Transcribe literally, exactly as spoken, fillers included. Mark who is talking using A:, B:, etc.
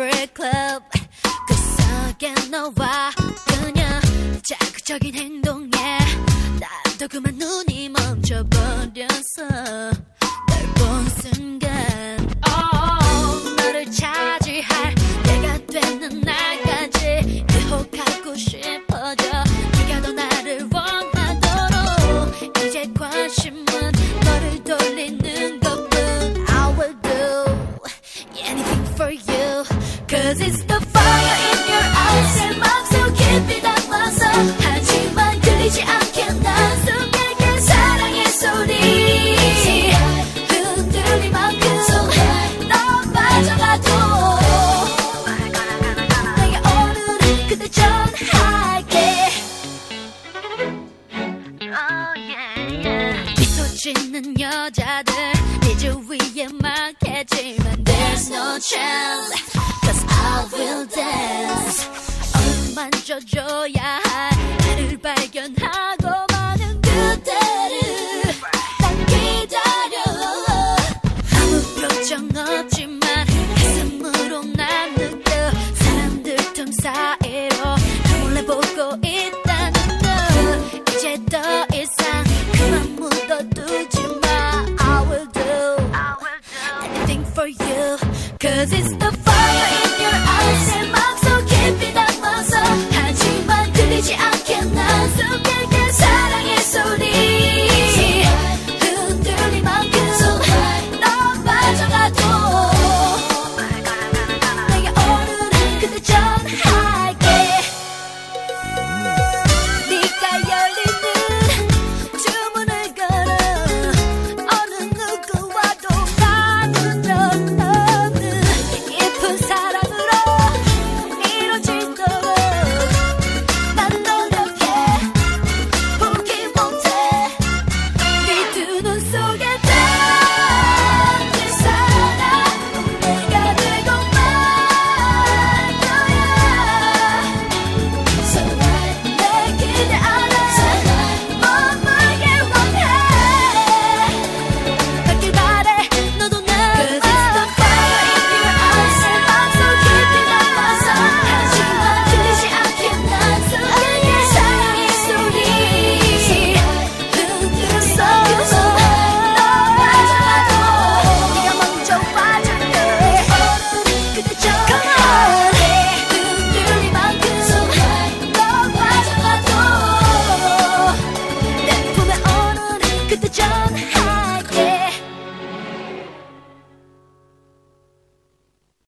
A: favorite club. 그 속에 너와 그냥 자극적인 행동에 나도 그만 눈이 멈춰버렸어. 널 본 순간 oh, 너를 차지할 내가 되는 날까지 유혹하고 싶어져. 네가 더 나를 원하도록 이제 관심은 너를 돌리는 것뿐. I will do anything for you Cause it's the fire in your eyes 내 맘속 깊이 담아서 하지만 들리지 않게 난 숨길게 사랑의 소리 흔들릴 만큼 너 빠져가도 내가 오늘은 그대 전할게. Oh yeah yeah. 미소 짓는 여자들 네 주위에만 계지만 There's no chance Cause I will dance. 얼굴 만져줘야 할 나를 발견할